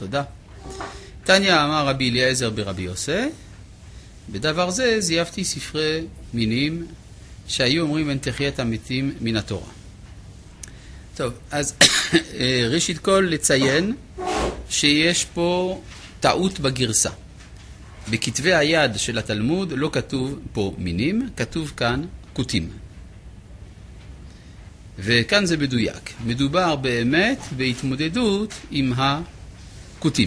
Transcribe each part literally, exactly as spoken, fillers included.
תודה. תניא אמר רבי אליעזר ברבי יוסי, בדבר זה זייפתי ספרי מינים שהיו אומרים אין תחיית המתים מן התורה. טוב, אז ראשית כל לציין שיש פה טעות בגרסה. בכתבי היד של התלמוד לא כתוב פה מינים, כתוב כאן כותים. וכאן זה מדויק. מדובר באמת בהתמודדות עם הכותים.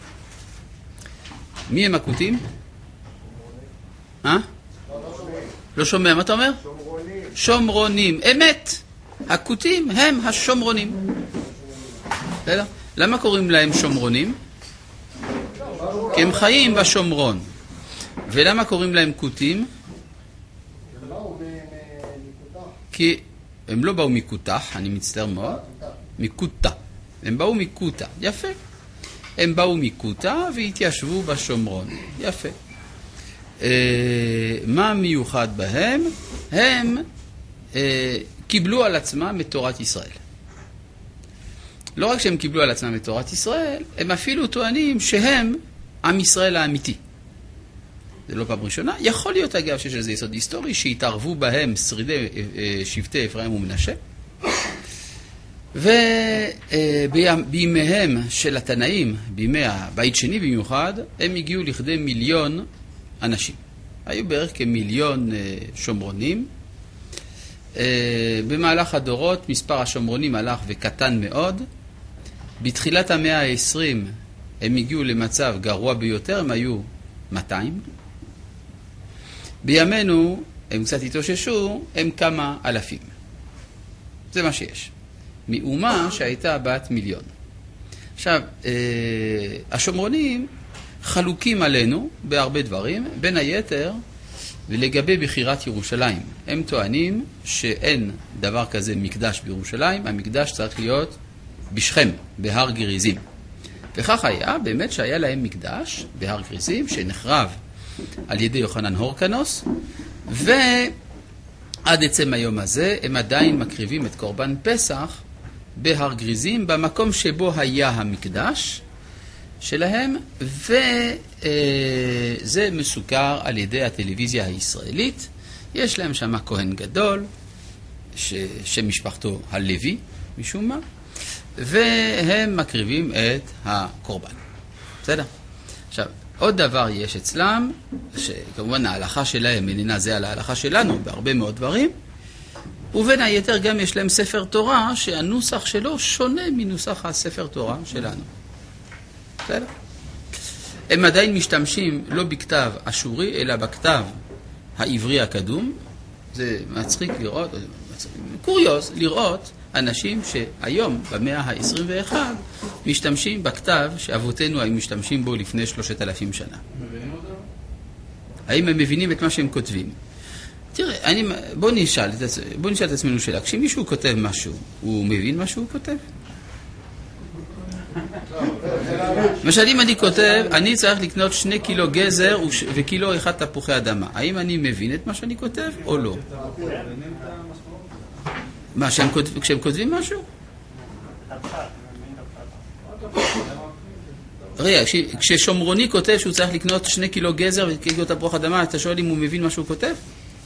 מי הם הכותים? אה? לא שומע, מה אתה אומר? שומרונים. שומרונים, אמת. הכותים הם השומרונים. למה קוראים להם שומרונים? כי הם חיים בשומרון. ולמה קוראים להם כותים? כי הם לא באו מקוטח, אני מצטער מאוד, מקוטה. הם באו מקוטה, יפה. הם באו מקוטה והתיישבו בשומרון, יפה. אה, מה מיוחד בהם? הם אה, קיבלו על עצמם את תורת ישראל. לא רק שהם קיבלו על עצמם את תורת ישראל, הם אפילו טוענים שהם עם ישראל האמיתי. זה לא פעם ראשונה. יכול להיות אגב שיש איזה יסוד היסטורי שהתערבו בהם שרידי שבטי אפרים ומנשה. ובימיהם של התנאים, בימי הבית שני במיוחד, הם הגיעו לכדי מיליון אנשים. היו בערך כמיליון שומרונים. במהלך הדורות מספר השומרונים הלך וקטן מאוד. בתחילת המאה ה-עשרים הם הגיעו למצב גרוע ביותר, הם היו מאתיים. בימינו הם קצת התאוששו, הם כמה אלפים. זה מה שיש. מאומה שהייתה בת מיליון. עכשיו, השומרונים חלוקים עלינו בהרבה דברים, בין היתר ולגבי בחירת ירושלים. הם טוענים שאין דבר כזה מקדש בירושלים, המקדש צריך להיות בשכם, בהר גריזים. וכך היה, באמת שהיה להם מקדש בהר גריזים, שנחרב על ידי יוחנן הורקנוס, ועד עצם היום הזה הם עדיין מקריבים את קורבן פסח בהר גריזים, במקום שבו היה המקדש שלהם, וזה מסוכר על ידי הטלוויזיה הישראלית. יש להם שם כהן גדול, שמשפחתו הלוי, משום מה, והם מקריבים את הקורבן. בסדר? עכשיו, עוד דבר יש אצלם, שכמובן ההלכה שלהם איננה זה על ההלכה שלנו, בהרבה מאוד דברים, ובין היתר גם יש להם ספר תורה, שהנוסח שלו שונה מנוסח הספר תורה שלנו. בסדר? הם עדיין משתמשים לא בכתב אשורי, אלא בכתב העברי הקדום. זה מצחיק לראות, קוריוס לראות אנשים שהיום במאה ה-עשרים ואחת משתמשים בכתב שאבותינו היו משתמשים בו לפני שלושת אלפים שנה. מבינים אותו? האם הם מבינים את מה שהם כותבים? תראה, אני, בוא נשאל, בוא נשאל את עצמנו שאלה. כשמישהו כותב משהו, הוא מבין מה שהוא כותב? למשל, אם אני כותב, אני צריך לקנות שני קילו גזר וקילו אחד תפוחי אדמה. האם אני מבין את מה שאני כותב או לא? מה, כשהם כותבים משהו? רגע, כששומרוני כותב שהוא צריך לקנות שני קילו גזר וקילו תפוח אדמה, אתה שואל אם הוא מבין מה שהוא כותב?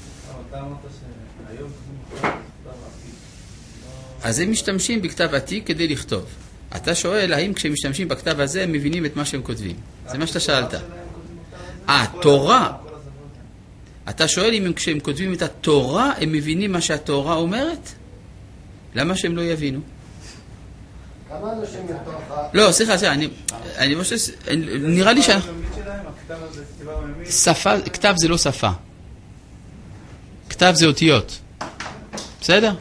אז הם משתמשים בכתב עתיק כדי לכתוב. אתה שואל, האם כשהם משתמשים בכתב הזה הם מבינים את מה שהם כותבים? זה מה שאתה שאלת. אה, תורה. אתה שואל אם כשהם כותבים את התורה הם מבינים מה שהתורה אומרת? למה שהם לא יבינו? לא, סליחה, סליחה, אני חושב, נראה לי שאנחנו... שפה, כתב זה לא שפה. כתב זה אותיות. בסדר?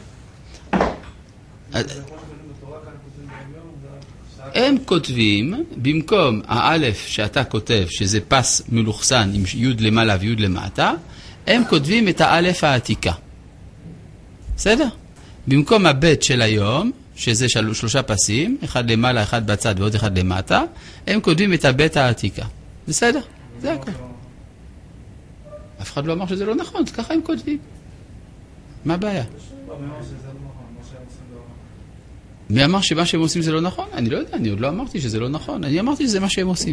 הם כותבים, במקום האלף שאתה כותב, שזה פס מלוכסן עם יוד למעלה ויוד למטה, הם כותבים את האלף העתיקה. בסדר? במקום הבית של היום, שזה של, שלושה פסים, אחד למעלה, אחד בצד ועוד אחד למטה, הם כותבים את הבית העתיקה. בסדר? זה הכל. אף אחד לא אמר שזה לא נכון, ככה הם כותבים. מה הבעיה? מי אמר שמה שהם עושים זה לא נכון? אני לא יודע, אני עוד לא אמרתי שזה לא נכון. אני אמרתי שזה מה שהם עושים.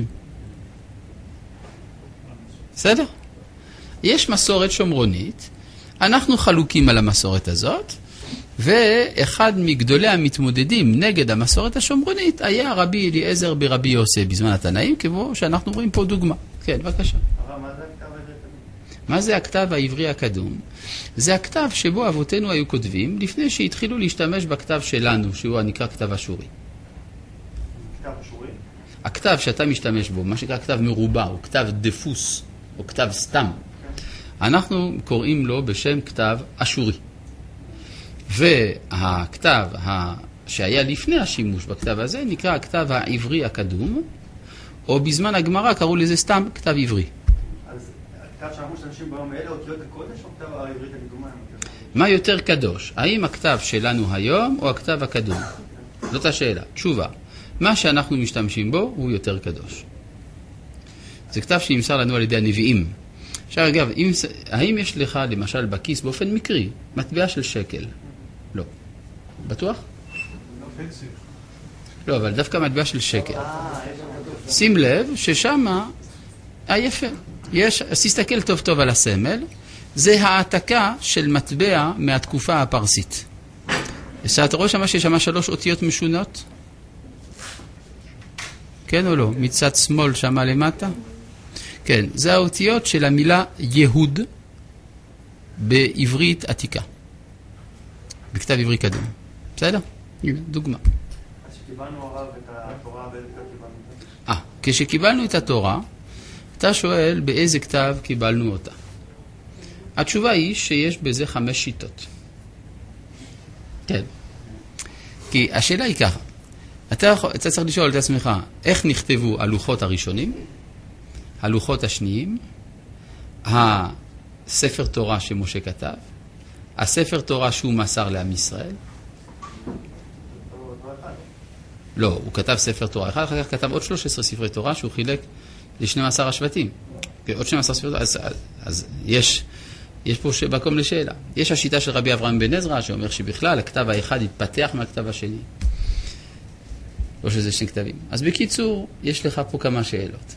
בסדר? יש מסורת שומרונית, אנחנו חלוקים על המסורת הזאת, ואחד מגדולי המתמודדים נגד המסורת השומרונית היה רבי אליעזר ברבי יוסף בזמן התנאים, כמו שאנחנו רואים פה דוגמה. כן, בבקשה. אבל מה זה הכתב העברי הקדום? מה זה הכתב העברי הקדום? זה הכתב שבו אבותינו היו כותבים לפני שהתחילו להשתמש בכתב שלנו, שהוא נקרא כתב אשורי. כתב אשורי? הכתב שאתה משתמש בו, מה שנקרא כתב מרובע, הוא כתב דפוס, או כתב סתם. אנחנו קוראים לו בשם כתב אשורי. והכתב שהיה לפני השימוש בכתב הזה נקרא הכתב העברי הקדום, או בזמן הגמרא קראו לזה סתם כתב עברי. אז הכתב שאנחנו משתמשים ביום אלה אותיות הקודש או כתב העברית הקדומה? מה יותר קדוש? האם הכתב שלנו היום או הכתב הקדום? זאת השאלה. תשובה. מה שאנחנו משתמשים בו הוא יותר קדוש. זה כתב שנמסר לנו על ידי הנביאים. עכשיו אגב, אם, האם יש לך למשל בכיס באופן מקרי מטבע של שקל? לא. בטוח? לא, אבל דווקא מטבע של שקל. שים לב ששמה, אה יפה, יש, אז תסתכל טוב טוב על הסמל, זה העתקה של מטבע מהתקופה הפרסית. אתה רואה שמה שיש שמה שלוש אותיות משונות? כן או לא? מצד שמאל שמה למטה? כן, זה האותיות של המילה יהוד בעברית עתיקה. בכתב עברי קדום. בסדר? דוגמה. אז שקיבלנו הרב את התורה, באיזה כתב קיבלנו? אה, כשקיבלנו את התורה, אתה שואל באיזה כתב קיבלנו אותה. התשובה היא שיש בזה חמש שיטות. כן. כי השאלה היא ככה. אתה, אתה צריך לשאול את עצמך, איך נכתבו הלוחות הראשונים, הלוחות השניים, הספר תורה שמשה כתב, הספר תורה שהוא מסר לעם ישראל. לא, הוא כתב ספר תורה אחד, אחר כך כתב עוד שלושה עשר ספרי תורה שהוא חילק ל-שנים עשר השבטים. עוד שנים עשר ספרי תורה, אז, אז יש, יש פה מקום לשאלה. יש השיטה של רבי אברהם בן עזרא שאומר שבכלל הכתב האחד התפתח מהכתב השני. לא שזה שני כתבים. אז בקיצור, יש לך פה כמה שאלות.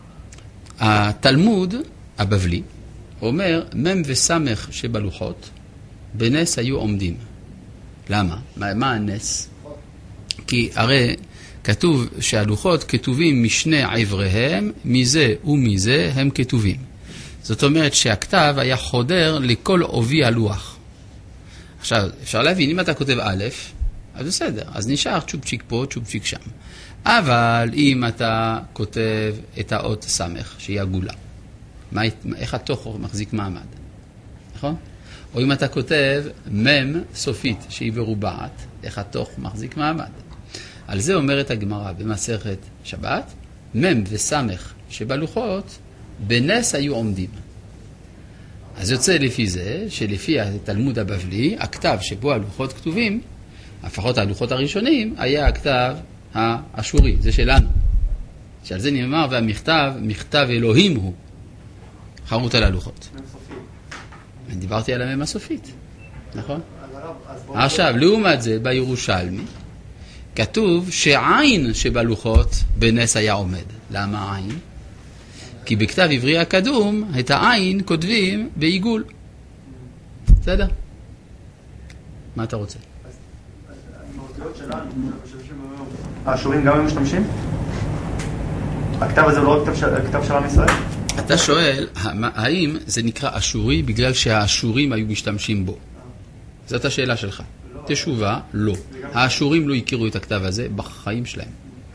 התלמוד הבבלי אומר, מם וסמך שבלוחות בנס היו עומדים. למה? מה, מה הנס? כי הרי כתוב שהלוחות כתובים משני עבריהם, מזה ומזה הם כתובים. זאת אומרת שהכתב היה חודר לכל עובי הלוח. עכשיו, אפשר להבין, אם אתה כותב א', אז בסדר, אז נשאר צ'ופצ'יק פה, צ'ופצ'יק שם. אבל אם אתה כותב את האות סמך, שהיא עגולה, מה, איך התוך מחזיק מעמד? נכון? או אם אתה כותב מם סופית, שהיא ברובעת, איך התוך מחזיק מעמד? על זה אומרת הגמרא במסכת שבת, מם וסמך שבלוחות, בנס היו עומדים. אז יוצא לפי זה, שלפי התלמוד הבבלי, הכתב שבו הלוחות כתובים, לפחות הלוחות הראשונים, היה הכתב האשורי, זה שלנו. שעל זה נאמר, והמכתב, מכתב אלוהים הוא, חרוט על הלוחות. אני דיברתי על המם הסופית, נכון? עכשיו, לעומת זה, בירושלמי, כתוב שעין שבלוחות בנס היה עומד. למה עין? כי בכתב עברי הקדום, את העין כותבים בעיגול. בסדר? מה אתה רוצה? באותיות שלנו, האשורים גם הם משתמשים? הכתב הזה הוא לא הכתב של עם ישראל? אתה שואל, האם זה נקרא אשורי בגלל שהאשורים היו משתמשים בו? זאת השאלה שלך. תשובה, לא. האשורים לא הכירו את הכתב הזה בחיים שלהם.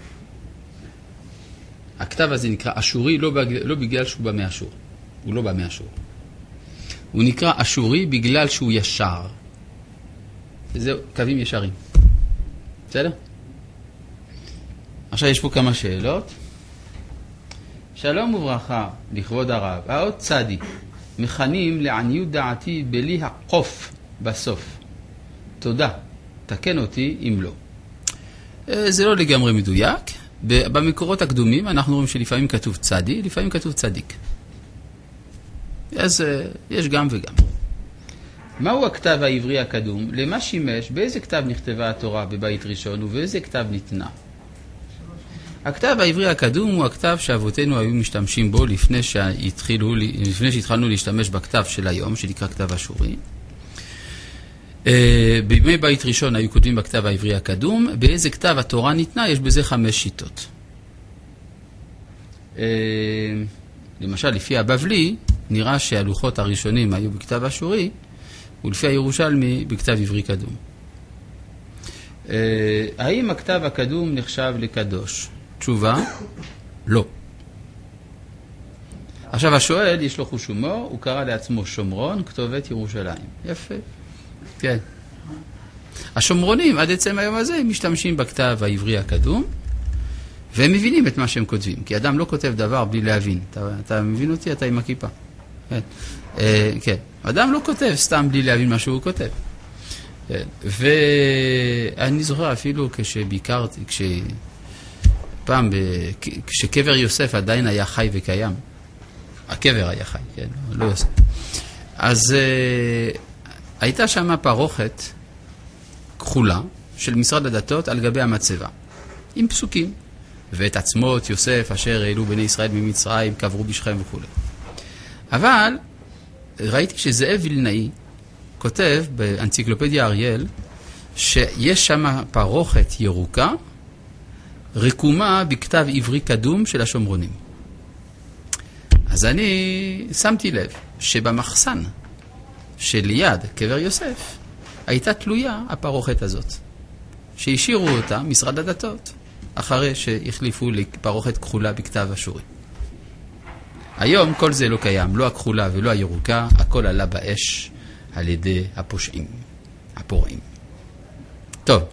הכתב הזה נקרא אשורי לא בגלל, לא בגלל שהוא בא מאשור. הוא לא בא מאשור. הוא נקרא אשורי בגלל שהוא ישר. זה קווים ישרים. בסדר? עכשיו יש פה כמה שאלות. שלום וברכה לכבוד הרב. האות צדי מכנים לעניות דעתי בלי הקוף בסוף. תודה. תקן אותי אם לא. זה לא לגמרי מדויק. במקורות הקדומים אנחנו רואים שלפעמים כתוב צדי, לפעמים כתוב צדיק. אז יש גם וגם. מהו הכתב העברי הקדום? למה שימש? באיזה כתב נכתבה התורה בבית ראשון ובאיזה כתב ניתנה? הכתב העברי הקדום הוא הכתב שאבותינו היו משתמשים בו לפני שהתחילו, לפני שהתחלנו להשתמש בכתב של היום, שנקרא כתב אשורי. בימי בית ראשון היו כותבים בכתב העברי הקדום. באיזה כתב התורה ניתנה? יש בזה חמש שיטות. למשל, לפי הבבלי, נראה שהלוחות הראשונים היו בכתב אשורי, ולפי הירושלמי בכתב עברי קדום. האם הכתב הקדום נחשב לקדוש? תשובה, לא. עכשיו השואל, יש לו חוש הומור, הוא קרא לעצמו שומרון, כתובת ירושלים. יפה. כן. השומרונים עד עצם היום הזה משתמשים בכתב העברי הקדום, והם מבינים את מה שהם כותבים, כי אדם לא כותב דבר בלי להבין. אתה, אתה מבין אותי? אתה עם הכיפה. כן. אה, כן. אדם לא כותב סתם בלי להבין מה שהוא כותב. כן. ואני זוכר אפילו כשביקרתי, כשפעם, כשקבר יוסף עדיין היה חי וקיים, הקבר היה חי, כן, לא יוסף. אז אה, הייתה שם פרוכת כחולה של משרד הדתות על גבי המצבה, עם פסוקים. ואת עצמות יוסף אשר העלו בני ישראל ממצרים קברו בשכם וכו'. אבל ראיתי שזאב וילנאי כותב באנציקלופדיה אריאל שיש שם פרוכת ירוקה רקומה בכתב עברי קדום של השומרונים. אז אני שמתי לב שבמחסן שליד קבר יוסף הייתה תלויה הפרוכת הזאת, שהשאירו אותה משרד הדתות אחרי שהחליפו לפרוכת כחולה בכתב אשורי. היום כל זה לא קיים, לא הכחולה ולא הירוקה, הכל עלה באש על ידי הפושעים, הפורעים. טוב,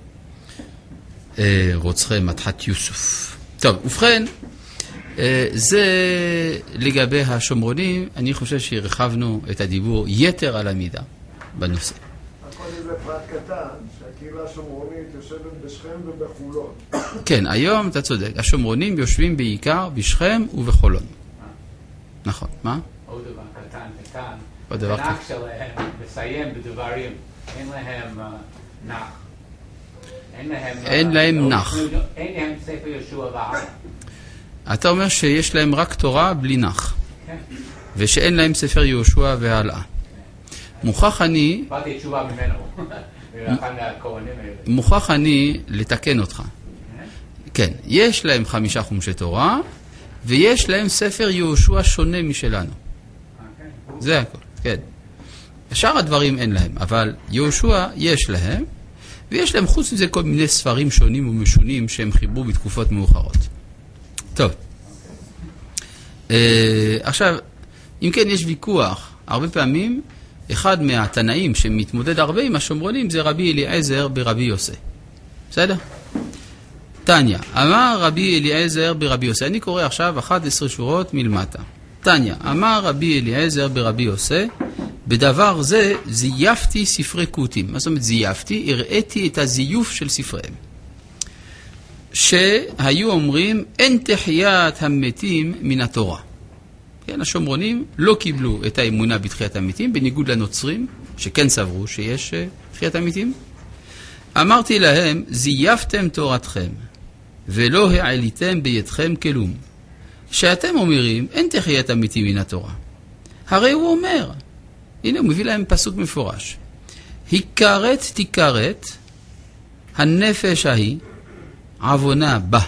רוצחי מדחת יוסף. טוב, ובכן, זה לגבי השומרונים. אני חושב שהרחבנו את הדיבור יתר על המידה בנושא. הכל איזה פרט קטן, שהקהילה השומרונית יושבת בשכם ובחולון. כן, היום אתה צודק, השומרונים יושבים בעיקר בשכם ובחולון. נכון, מה? עוד דבר קטן, קטן. עוד דבר קטן. הנח שלהם מסיים בדברים, אין להם נח. אין להם נח. אין להם ספר ישוע והלאה. אתה אומר שיש להם רק תורה בלי נח. כן. ושאין להם ספר יהושע והלאה. מוכרח אני... באתי תשובה ממנו. מוכרח אני לתקן אותך. כן, יש להם חמישה חומשי תורה, ויש להם ספר יהושע שונה משלנו. זה הכל, כן. שאר הדברים אין להם, אבל יהושע יש להם, ויש להם חוץ מזה כל מיני ספרים שונים ומשונים שהם חיברו בתקופות מאוחרות. טוב. עכשיו, אם כן יש ויכוח, הרבה פעמים, אחד מהתנאים שמתמודד הרבה עם השומרונים זה רבי אליעזר ברבי יוסי. בסדר? תניה, אמר רבי אליעזר ברבי יוסי. אני קורא עכשיו אחת עשרה שורות מלמטה. תניה, אמר רבי אליעזר ברבי יוסי, בדבר זה זייפתי ספרי קוטים. מה זאת אומרת זייפתי? הראיתי את הזיוף של ספריהם. שהיו אומרים, אין תחיית המתים מן התורה. כן, השומרונים לא קיבלו את האמונה בתחיית המתים, בניגוד לנוצרים, שכן סברו שיש תחיית המתים. אמרתי להם, זייפתם תורתכם, ולא העליתם בידכם כלום. שאתם אומרים, אין תחיית המתים מן התורה. הרי הוא אומר, הנה הוא מביא להם פסוק מפורש, הכרת תכרת, הנפש ההיא, עוונה בה.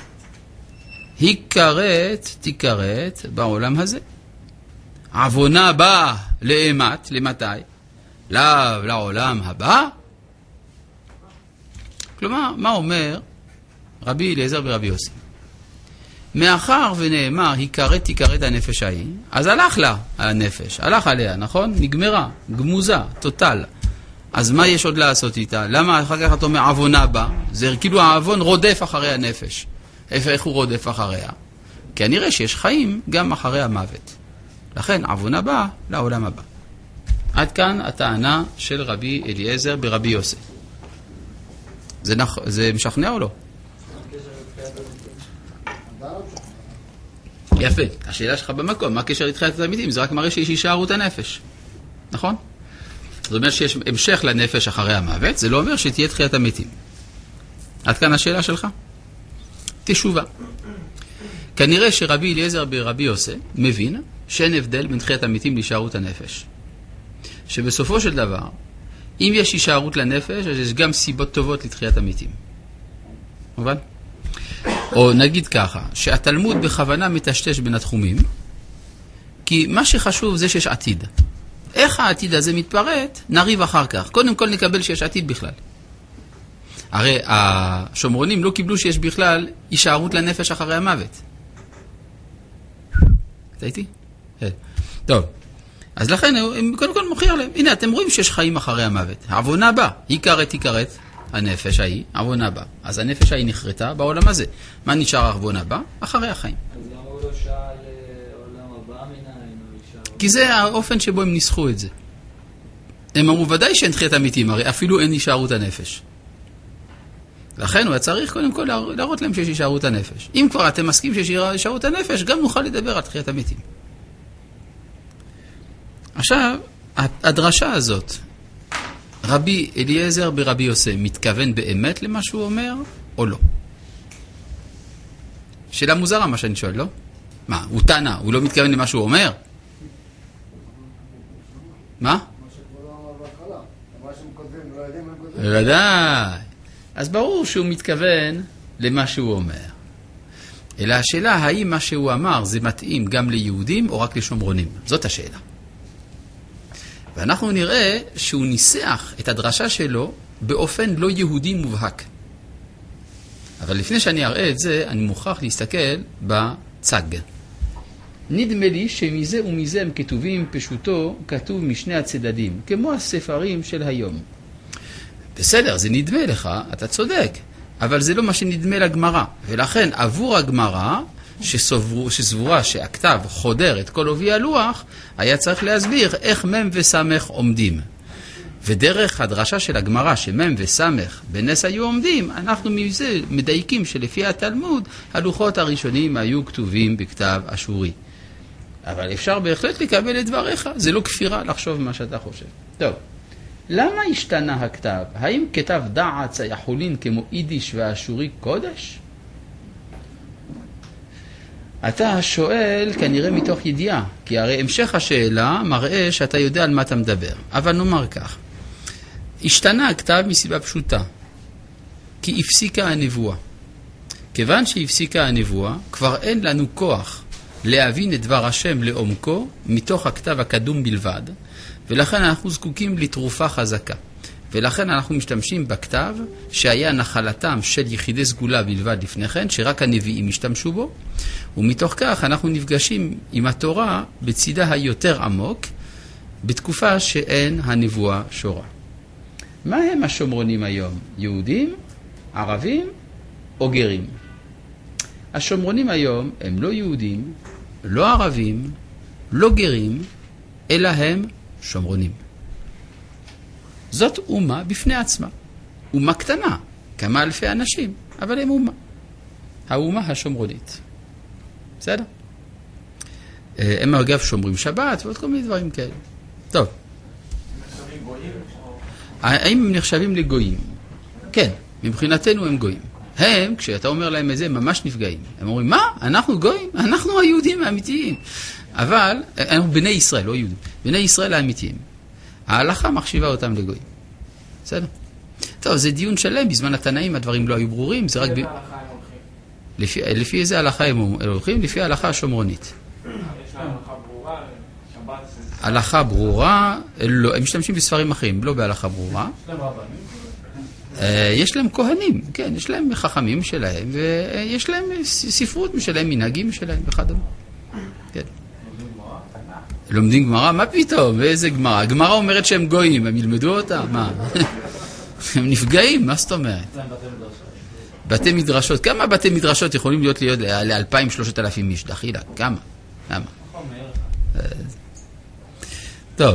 הכרת תכרת בעולם הזה. עוונה בה לאמת, למתי? לא, לעולם הבא. כלומר, מה אומר רבי אליעזר ברבי יוסי? מאחר ונאמר, הכרת תכרת הנפש ההיא, אז הלך לה הנפש, הלך עליה, נכון? נגמרה, גמוזה, טוטל. אז מה יש עוד לעשות איתה? למה אחר כך אתה אומר עוונה בה? זה כאילו העוון רודף אחרי הנפש. איך הוא רודף אחריה? כי אני רואה שיש חיים גם אחרי המוות. לכן עוונה בה לעולם הבא. עד כאן הטענה של רבי אליעזר ברבי יוסי. זה, נח... זה משכנע או לא? יפה. השאלה שלך במקום, מה הקשר לתחיית המתים? זה רק מראה שיש הישארות הנפש. נכון? זאת אומרת שיש המשך לנפש אחרי המוות, זה לא אומר שתהיה תחיית המתים. עד כאן השאלה שלך? תשובה. כנראה שרבי אליעזר ברבי יוסי מבין שאין הבדל בין תחיית המתים להישארות הנפש. שבסופו של דבר, אם יש הישארות לנפש, אז יש גם סיבות טובות לתחיית המתים. מובן? או נגיד ככה, שהתלמוד בכוונה מטשטש בין התחומים, כי מה שחשוב זה שיש עתיד. איך העתיד הזה מתפרט, נריב אחר כך. קודם כל נקבל שיש עתיד בכלל. הרי השומרונים לא קיבלו שיש בכלל הישארות לנפש אחרי המוות. אתה איתי? טוב. אז לכן הם קודם כל מוכיח להם. הנה, אתם רואים שיש חיים אחרי המוות. העוונה הבא. יקרת, יקרת. הנפש ההיא, העוונה הבא. אז הנפש ההיא נחרטה בעולם הזה. מה נשאר העוונה הבא? אחרי החיים. אז למה הוא לא שאל עולם הבא מנין או נשאר? כי זה האופן שבו הם ניסחו את זה. הם אמרו ודאי שאין תחיית אמיתים, הרי אפילו אין הישארות הנפש. לכן הוא צריך קודם כל להראות להם שיש הישארות הנפש. אם כבר אתם מסכים שיש הישארות הנפש, גם נוכל לדבר על תחיית אמיתים. עכשיו, הדרשה הזאת, רבי אליעזר ברבי יוסי, מתכוון באמת למה שהוא אומר, או לא? שאלה מוזרה מה שאני שואל, לא? מה, הוא טענה, הוא לא מתכוון למה שהוא אומר? מה? ודאי. אז ברור שהוא מתכוון למה שהוא אומר. אלא השאלה, האם מה שהוא אמר זה מתאים גם ליהודים או רק לשומרונים? זאת השאלה. ואנחנו נראה שהוא ניסח את הדרשה שלו באופן לא יהודי מובהק. אבל לפני שאני אראה את זה, אני מוכרח להסתכל בצג. נדמה לי שמזה ומזה הם כתובים פשוטו, כתוב משני הצדדים, כמו הספרים של היום. בסדר, זה נדמה לך, אתה צודק, אבל זה לא מה שנדמה לגמרא. ולכן עבור הגמרא, שסבורה, שסבורה שהכתב חודר את כל עובי הלוח, היה צריך להסביר איך מם וסמך עומדים. ודרך הדרשה של הגמרא שמם וסמך בנס היו עומדים, אנחנו מזה מדייקים שלפי התלמוד, הלוחות הראשונים היו כתובים בכתב אשורי. אבל אפשר בהחלט לקבל את דבריך, זה לא כפירה לחשוב מה שאתה חושב. טוב, למה השתנה הכתב? האם כתב דעץ היחולין כמו יידיש והאשורי קודש? אתה שואל כנראה מתוך ידיעה, כי הרי המשך השאלה מראה שאתה יודע על מה אתה מדבר. אבל נאמר כך, השתנה הכתב מסיבה פשוטה, כי הפסיקה הנבואה. כיוון שהפסיקה הנבואה, כבר אין לנו כוח להבין את דבר השם לעומקו מתוך הכתב הקדום בלבד, ולכן אנחנו זקוקים לתרופה חזקה. ולכן אנחנו משתמשים בכתב שהיה נחלתם של יחידי סגולה בלבד לפני כן, שרק הנביאים השתמשו בו, ומתוך כך אנחנו נפגשים עם התורה בצידה היותר עמוק, בתקופה שאין הנבואה שורה. מה הם השומרונים היום? יהודים, ערבים או גרים? השומרונים היום הם לא יהודים, לא ערבים, לא גרים, אלא הם שומרונים. זאת אומה בפני עצמה. אומה קטנה, כמה אלפי אנשים, אבל הם אומה. האומה השומרונית. בסדר? הם אגב שומרים שבת ועוד כל מיני דברים כאלה. טוב. האם הם נחשבים לגויים? כן, מבחינתנו הם גויים. הם, כשאתה אומר להם את זה, ממש נפגעים. הם אומרים, מה? אנחנו גויים? אנחנו היהודים האמיתיים. אבל, אנחנו בני ישראל, לא יהודים. בני ישראל האמיתיים. ההלכה מחשיבה אותם לגויים. בסדר? טוב, זה דיון שלם. בזמן התנאים הדברים לא היו ברורים. זה רק ב... לפי, לפי איזה הלכה הם הולכים? לפי ההלכה השומרונית. יש להם הלכה ברורה, שבת... הלכה ברורה, לא, הם משתמשים בספרים אחרים, לא בהלכה ברורה. יש להם רבנים? יש להם כהנים, כן, יש להם חכמים שלהם, ויש להם ספרות משלהם, מנהגים משלהם, וכדומה. כן. לומדים גמרא? מה פתאום? איזה גמרא? הגמרא אומרת שהם גויים, הם ילמדו אותה? מה? הם נפגעים, מה זאת אומרת? בתי מדרשות. כמה בתי מדרשות יכולים להיות לאלפיים, שלושת אלפים איש? דחילה, כמה? כמה? טוב,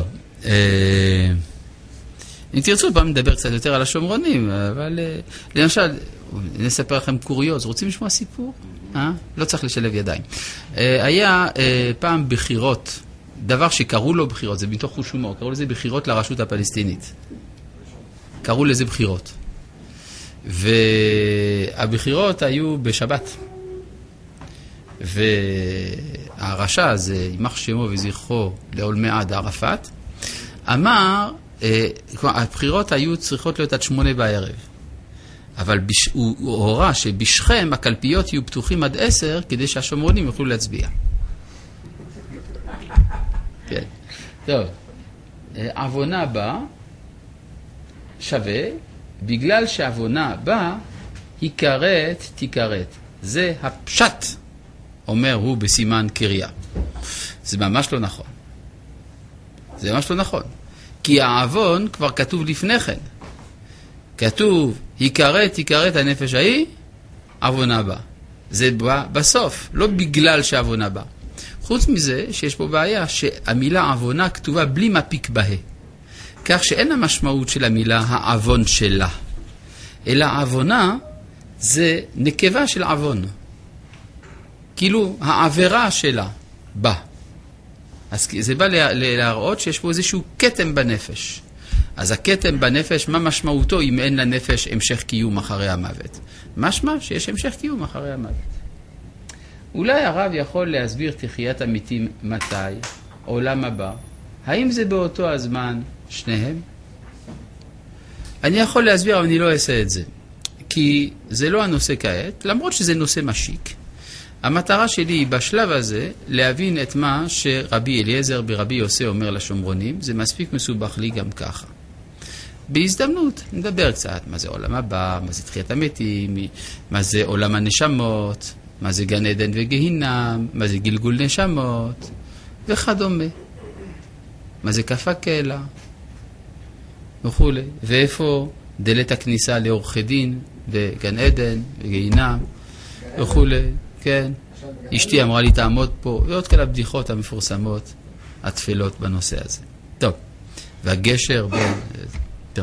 אם תרצו פעם נדבר קצת יותר על השומרונים, אבל למשל, נספר לכם קוריוז, רוצים לשמוע סיפור? לא צריך לשלב ידיים. היה פעם בחירות דבר שקראו לו בחירות, זה מתוך חוש הומור, קראו לזה בחירות לרשות הפלסטינית. קראו לזה בחירות. והבחירות היו בשבת. והרשע הזה, יימח שמו וזכרו לעולמי עד ערפאת, אמר, הבחירות היו צריכות להיות עד שמונה בערב. אבל בש... הוא, הוא הורה שבשכם הקלפיות יהיו פתוחים עד עשר, כדי שהשומרונים יוכלו להצביע. כן. טוב. עוונה בא שווה, בגלל שעוונה בא, היא כרת תיכרת. זה הפשט, אומר הוא בסימן קריאה. זה ממש לא נכון. זה ממש לא נכון. כי העוון כבר כתוב לפני כן. כתוב, היכרת, היכרת הנפש ההיא, עוונה בא. זה בא בסוף, לא בגלל שעוונה בא. חוץ מזה, שיש פה בעיה שהמילה עוונה כתובה בלי מפיק בה. כך שאין המשמעות של המילה העוון שלה. אלא עוונה זה נקבה של עוון. כאילו העבירה שלה בא. אז זה בא להראות שיש פה איזשהו קטם בנפש. אז הקטם בנפש, מה משמעותו אם אין לנפש המשך קיום אחרי המוות? משמע שיש המשך קיום אחרי המוות. אולי הרב יכול להסביר תחיית המתים מתי, עולם הבא. האם זה באותו הזמן שניהם? אני יכול להסביר, אבל אני לא אעשה את זה. כי זה לא הנושא כעת, למרות שזה נושא משיק. המטרה שלי היא בשלב הזה להבין את מה שרבי אליעזר ברבי יוסי אומר לשומרונים. זה מספיק מסובך לי גם ככה. בהזדמנות נדבר קצת מה זה עולם הבא, מה זה תחיית המתים, מה זה עולם הנשמות, מה זה גן עדן וגיהינם, מה זה גלגול נשמות וכדומה. מה זה כף הקלע וכו'. ואיפה דלת הכניסה לעורכי דין וגן עדן וגיהינם וכו'. כן. אשתי אמרה לי תעמוד פה, ועוד כאלה בדיחות המפורסמות התפלות בנושא הזה. טוב. והגשר בין... טוב.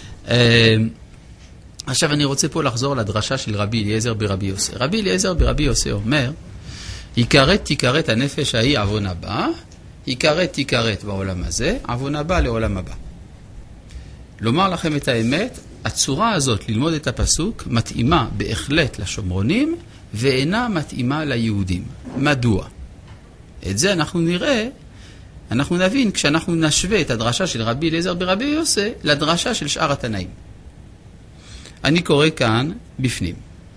עכשיו אני רוצה פה לחזור לדרשה של רבי אליעזר ברבי יוסי. רבי אליעזר ברבי יוסי אומר, היכרת תיכרת הנפש ההיא עוון הבא, היכרת תיכרת בעולם הזה, עוון הבא לעולם הבא. לומר לכם את האמת, הצורה הזאת ללמוד את הפסוק מתאימה בהחלט לשומרונים, ואינה מתאימה ליהודים. מדוע? את זה אנחנו נראה, אנחנו נבין כשאנחנו נשווה את הדרשה של רבי אליעזר ברבי יוסי לדרשה של שאר התנאים. אני קורא כאן בפנים.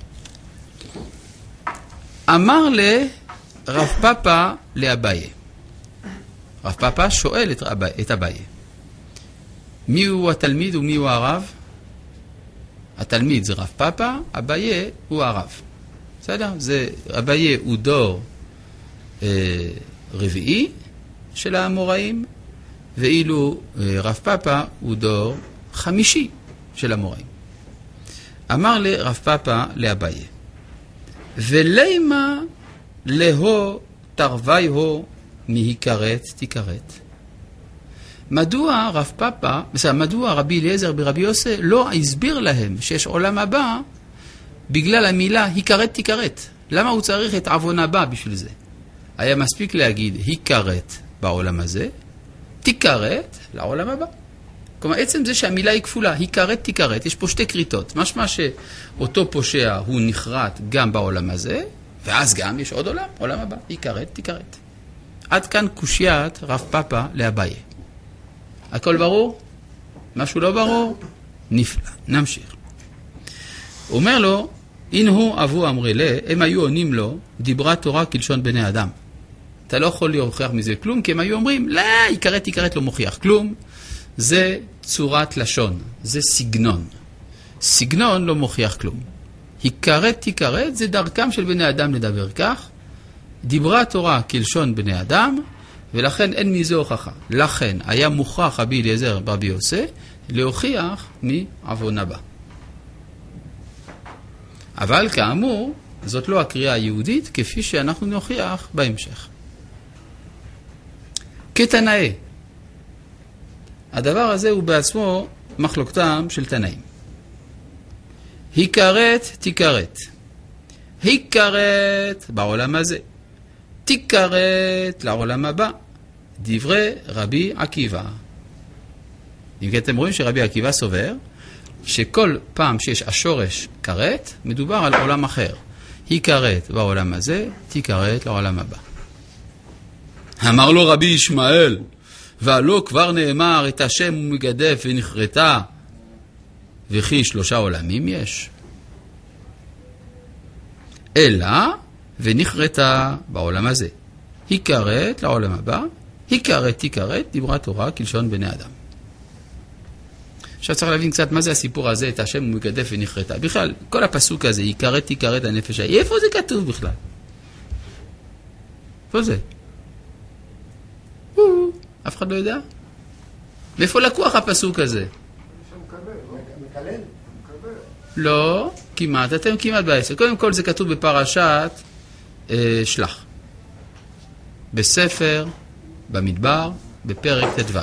אמר לרב פאפא לאביי. רב פאפא שואל את, אביי, את אביי. מי הוא התלמיד ומי הוא הרב? התלמיד זה רב פאפא, אביי הוא הרב. בסדר? זה, אביי הוא דור אה, רביעי של האמוראים, ואילו אה, רב פאפא הוא דור חמישי של האמוראים. אמר לרב פאפא לאביי, ולימה להו תרווי הו מהיכרת תיכרת. מדוע רב פאפא, מדוע רבי אליעזר ברבי יוסי לא הסביר להם שיש עולם הבא בגלל המילה היכרת תיכרת? למה הוא צריך את עוון הבא בשביל זה? היה מספיק להגיד היכרת בעולם הזה, תיכרת לעולם הבא. כלומר, עצם זה שהמילה היא כפולה, היכרת תיכרת, יש פה שתי קריטות. משמע שאותו פושע הוא נחרט גם בעולם הזה, ואז גם יש עוד עולם, עולם הבא, היכרת תיכרת. עד כאן קושיית רב פאפא לאביי. הכל ברור? משהו לא ברור? נפלא. נמשיך. הוא אומר לו, אין הוא אבו אמרי לה, הם היו עונים לו, דיברה תורה כלשון בני אדם. אתה לא יכול להוכיח מזה כלום, כי הם היו אומרים, לא, היכרת תיכרת לא מוכיח כלום. זה צורת לשון, זה סגנון. סגנון לא מוכיח כלום. היכרת תיכרת זה דרכם של בני אדם לדבר כך. דיברה תורה כלשון בני אדם, ולכן אין מזה הוכחה. לכן היה מוכרח רבי אליעזר ברבי יוסי להוכיח מעוון הבא. אבל כאמור, זאת לא הקריאה היהודית כפי שאנחנו נוכיח בהמשך. כתנאי. הדבר הזה הוא בעצמו מחלוקתם של תנאים. היכרת תיכרת. היכרת בעולם הזה. תיכרת לעולם הבא. דברי רבי עקיבא. אם כן אתם רואים שרבי עקיבא סובר שכל פעם שיש השורש כרת, מדובר על עולם אחר. היא כרת בעולם הזה, היא כרת לעולם הבא. אמר לו רבי ישמעאל, והלא כבר נאמר את השם ומגדף ונחרטה, וכי שלושה עולמים יש. אלא ונחרטה בעולם הזה. היא כרת לעולם הבא, היא כרת, היא כרת, דיברה תורה כלשון בני אדם. עכשיו צריך להבין קצת מה זה הסיפור הזה, את השם ומגדף ונחרטה. בכלל, כל הפסוק הזה, היא כרת, היא כרת הנפש ההיא, איפה זה כתוב בכלל? איפה זה? אף אחד לא יודע? מאיפה לקוח הפסוק הזה? מקלל? לא, כמעט, אתם כמעט בעשר. קודם כל זה כתוב בפרשת אה, שלח. בספר, במדבר, בפרק ט"ו.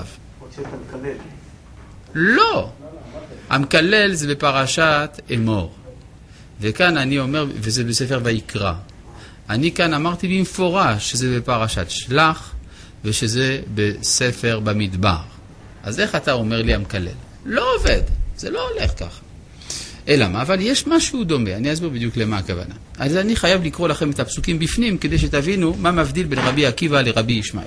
לא! המקלל זה בפרשת אמור. וכאן אני אומר, וזה בספר ויקרא. אני כאן אמרתי במפורש שזה בפרשת שלח, ושזה בספר במדבר. אז איך אתה אומר לי המקלל? לא עובד, זה לא הולך ככה. אלא מה? אבל יש משהו דומה, אני אסביר בדיוק למה הכוונה. אז אני חייב לקרוא לכם את הפסוקים בפנים, כדי שתבינו מה מבדיל בין רבי עקיבא לרבי ישמעאל.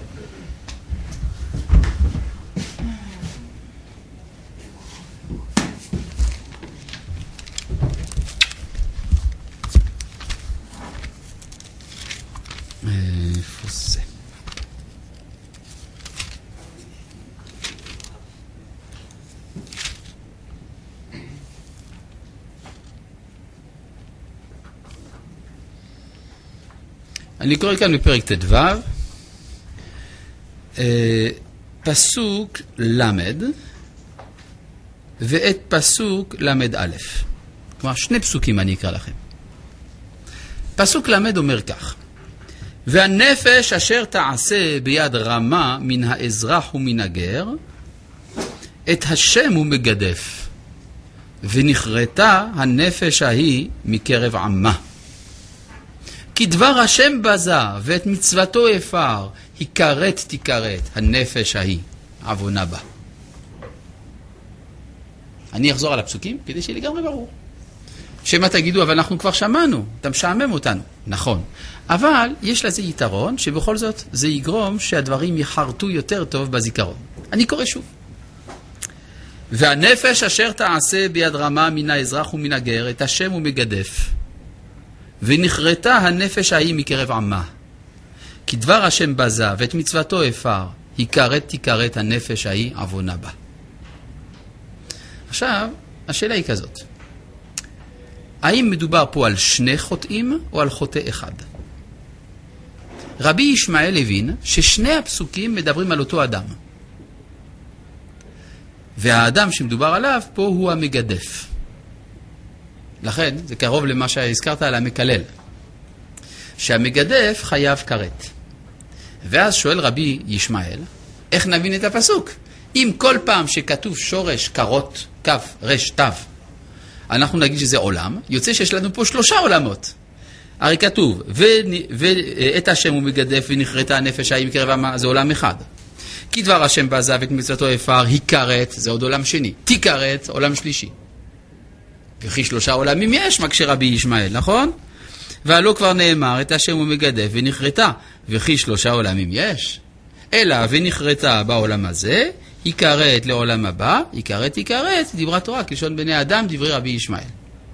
איפה זה? אני קורא כאן בפרק ט"ו, פסוק למד ואת פסוק למד א'. כלומר, שני פסוקים אני אקרא לכם. פסוק למד אומר כך: והנפש אשר תעשה ביד רמה מן האזרח ומן הגר, את השם הוא מגדף, ונחרטה הנפש ההיא מקרב עמה. כי דבר השם בזה ואת מצוותו הפר, היא כרת תכרת הנפש ההיא, עוונה בה. אני אחזור על הפסוקים כדי שיהיה לגמרי ברור. שמה תגידו, אבל אנחנו כבר שמענו, אתה משעמם אותנו. נכון. אבל יש לזה יתרון שבכל זאת זה יגרום שהדברים יחרטו יותר טוב בזיכרון. אני קורא שוב. והנפש אשר תעשה ביד רמה מן האזרח ומן הגר, את השם הוא מגדף. ונחרטה הנפש ההיא מקרב עמה. כי דבר השם בזה ואת מצוותו הפר, היא כרת תכרת הנפש ההיא עוונה בה. עכשיו, השאלה היא כזאת. האם מדובר פה על שני חוטאים או על חוטא אחד? רבי ישמעאל הבין ששני הפסוקים מדברים על אותו אדם. והאדם שמדובר עליו פה הוא המגדף. לכן זה קרוב למה שהזכרת על המקלל. שהמגדף חייב כרת. ואז שואל רבי ישמעאל, איך נבין את הפסוק? אם כל פעם שכתוב שורש כרות, כף, רש, תו, אנחנו נגיד שזה עולם, יוצא שיש לנו פה שלושה עולמות. הרי כתוב, ואת השם הוא מגדף ונחרטה הנפש ההיא מקרב עמה, זה עולם אחד. כי דבר השם בזה ואת מצוותו הפר, היא כרת, זה עוד עולם שני. תכרת, עולם שלישי. וכי שלושה עולמים יש, מקשה רבי ישמעאל, נכון? והלא כבר נאמר, את השם הוא מגדף ונחרטה, וכי שלושה עולמים יש. אלא ונחרטה בעולם הזה, היא כרת לעולם הבא, היא כרת, היא כרת, דיברה תורה, כלשון בני אדם, דברי רבי ישמעאל.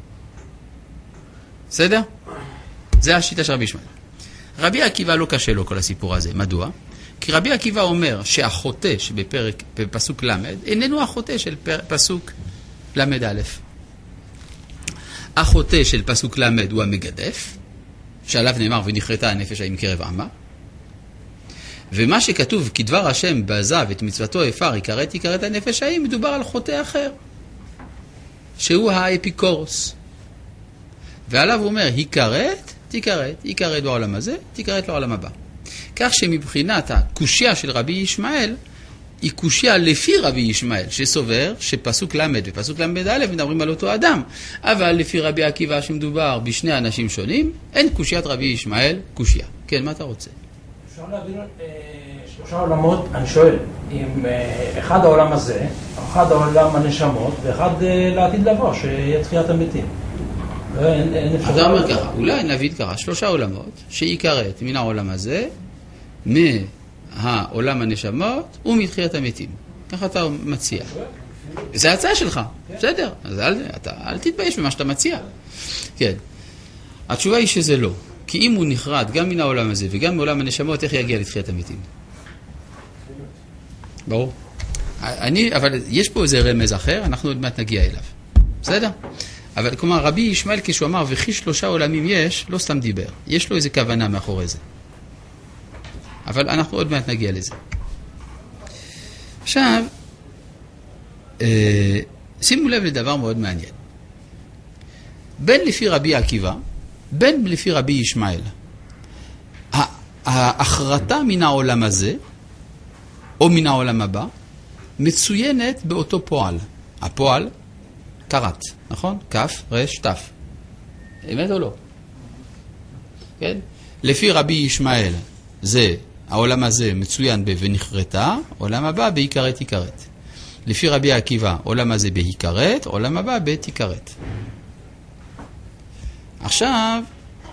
בסדר? זה השיטה של רבי ישמעאל. רבי עקיבא לא קשה לו כל הסיפור הזה. מדוע? כי רבי עקיבא אומר שהחוטא שבפרק, בפסוק למד, איננו החוטא של פסוק למד א'. החוטא של פסוק למד הוא המגדף, שעליו נאמר ונחרטה הנפש ההיא מקרב עמה. ומה שכתוב, כי דבר השם בזה ואת מצוותו הפר, היא כרת, היא כרת הנפש ההיא, מדובר על חוטא אחר, שהוא האפיקורוס. ועליו הוא אומר, היא כרת, תכרת, היא כרת בעולם הזה, תכרת לעולם הבא. כך שמבחינת הקושיה של רבי ישמעאל, היא קושיה לפי רבי ישמעאל, שסובר שפסוק למד ופסוק למד א' מדברים על אותו אדם. אבל לפי רבי עקיבא שמדובר בשני אנשים שונים, אין קושיית רבי ישמעאל קושיה. כן, מה אתה רוצה? אפשר להבין שלושה עולמות, אני שואל, אם אחד העולם הזה, אחד העולם הנשמות, ואחד לעתיד לבוא, שיהיה תחיית המתים. אז הוא אומר ככה, אולי נבין ככה, שלושה עולמות שעיקרת מן העולם הזה, מהעולם הנשמות ומתחיית המתים. ככה אתה מציע. זה ההצעה שלך, בסדר, אז אל, אתה, אל תתבייש במה שאתה מציע. כן. התשובה היא שזה לא. כי אם הוא נחרד גם מן העולם הזה וגם מעולם הנשמות, איך יגיע לתחיית המתים? ברור. אני, אבל יש פה איזה רמז אחר, אנחנו עוד מעט נגיע אליו. בסדר? אבל כלומר, רבי ישמעאל כשהוא אמר, וכי שלושה עולמים יש, לא סתם דיבר. יש לו איזה כוונה מאחורי זה. אבל אנחנו עוד מעט נגיע לזה. עכשיו, אה, שימו לב לדבר מאוד מעניין. בין לפי רבי עקיבא, בין לפי רבי ישמעאל, ההחרטה מן העולם הזה, או מן העולם הבא, מצוינת באותו פועל. הפועל, קרת, נכון? כף, רש, תף. אמת או לא? כן? לפי רבי ישמעאל, זה, העולם הזה מצוין ב- ונחרטה, עולם הבא בהיקרת עיקרת. לפי רבי עקיבא, עולם הזה בהיקרת, עולם הבא בתיקרת. עכשיו,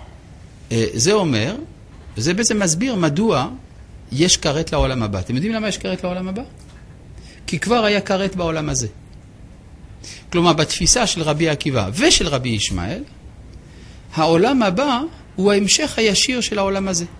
זה אומר, וזה בעצם מסביר מדוע יש קרת לעולם הבא. אתם יודעים למה יש קרת לעולם הבא? כי כבר היה קרת בעולם הזה. כלומר, בתפיסה של רבי עקיבא ושל רבי ישמעאל, העולם הבא הוא ההמשך הישיר של העולם הזה.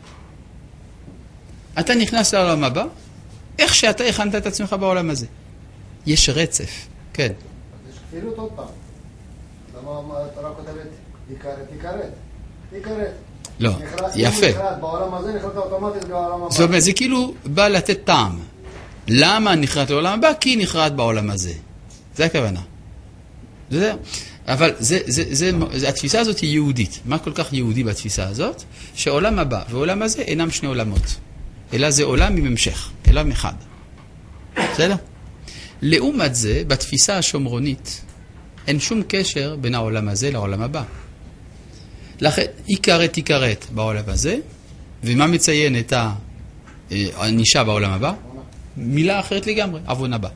אתה נכנס לעולם הבא, איך שאתה הכנת את עצמך בעולם הזה. יש רצף, כן. יש כפילות עוד פעם. למה התורה כותבת עיקרת, עיקרת, עיקרת. לא, יפה. אם נחרט בעולם הזה, נחרט אוטומטית בעולם הבא. זאת אומרת, זה כאילו בא לתת טעם. למה נחרט לעולם הבא? כי נחרט בעולם הזה. זה הכוונה. זה, אבל זה, זה, זה, זה, התפיסה הזאת היא יהודית. מה כל כך יהודי בתפיסה הזאת? שעולם הבא ועולם הזה אינם שני עולמות. אלא זה עולם עם המשך, עולם אחד. בסדר? לעומת זה, בתפיסה השומרונית, אין שום קשר בין העולם הזה לעולם הבא. לכן, עיקרת עיקרת בעולם הזה, ומה מציין את הענישה בעולם הבא? מילה אחרת לגמרי, עוון הבא.